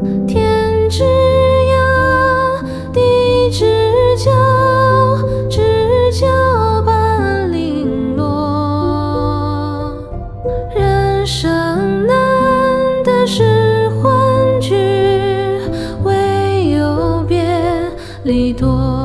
天之涯，地之角，知交半零落。人生难得是欢聚，唯有别离多。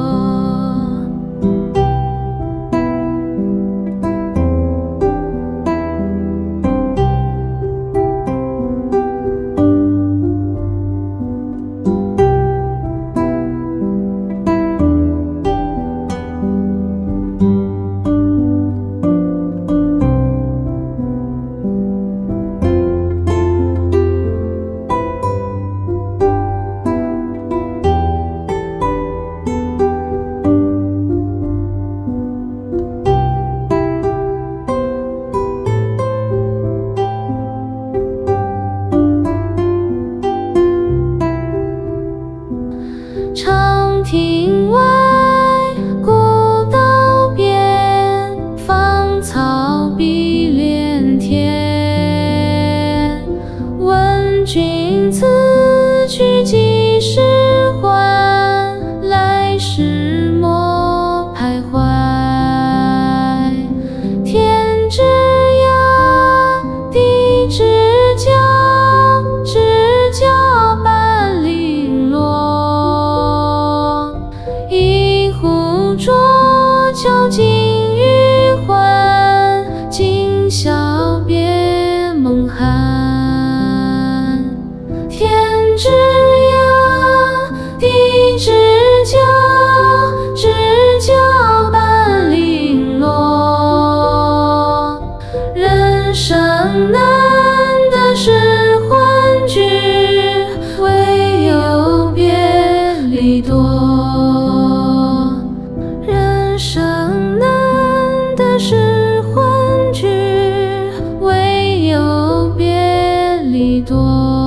长亭外，古道边，芳草碧连天。问君此去几时还？来时莫徘徊。天之涯，地之角，知交半零落。一壶浊酒尽余欢，今宵别梦寒。天之涯，地之角，知交半零落。人生难得是欢聚，唯有别离多。人生难得是欢聚，唯有别离多。